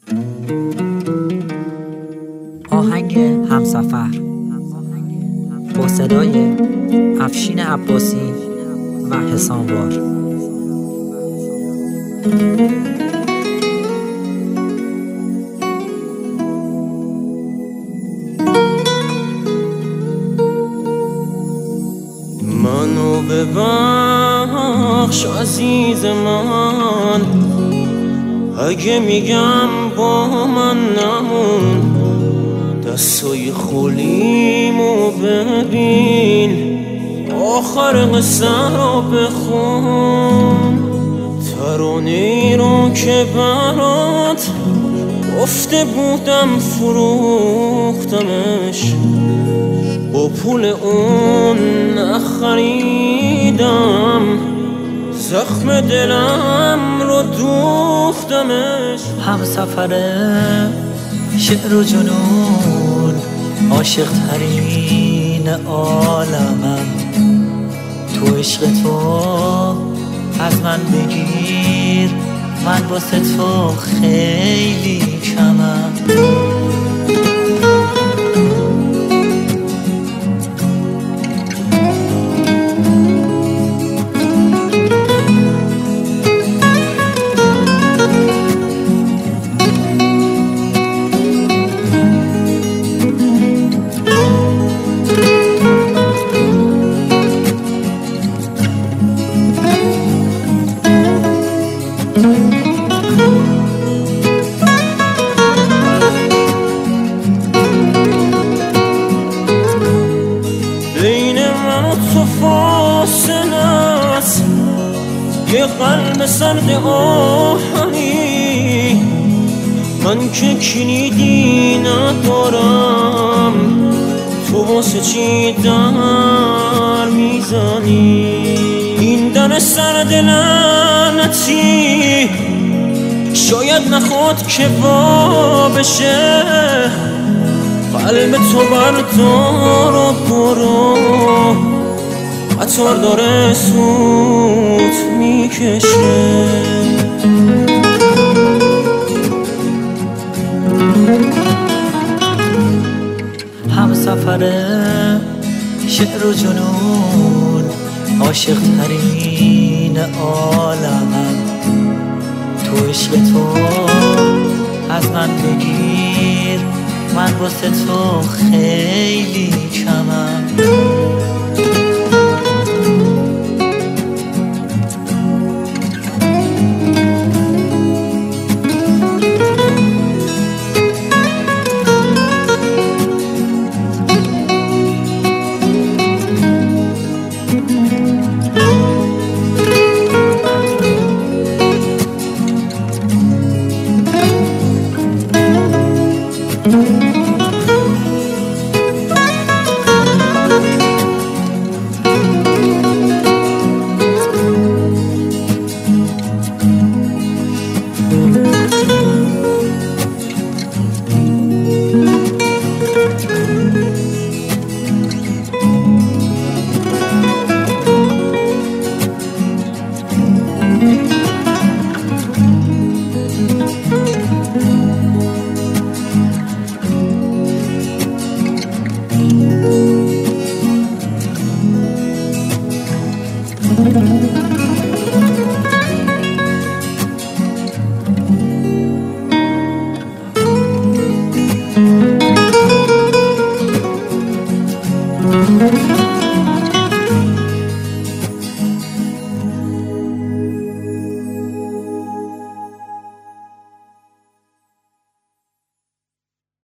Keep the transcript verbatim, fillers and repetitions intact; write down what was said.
آهنگ همسفر با صدای افشین عباسی و حسانوار. منو ببخش عزیز من اگه میگم با من نمون، دستای خالیمو ببین، آخر قصه رو بخون. ترانه‌ای رو که برات گفته بودم فروختمش، با پول اون نخریدم، زخم دلم رو دوختمش. همسفره شعر و جنون، عاشق ترین عالمم، تو عشق تو از من بگیر، من واسه تو خیلی کمم. بین من و تو فاصله است، یه قلب سرد آهنی، من که کلیدی ندارم، تو واسه چی در میزنی؟ این در سرد لعنتی شاید نخواد که وا بشه، قلب تو بردار و برو، قطار داره سوت میکشه. همسفره شعر و جنون، عاشق ترین عالمم، تو عشق تو از من بگیر، من واسه تو خیلی کمم.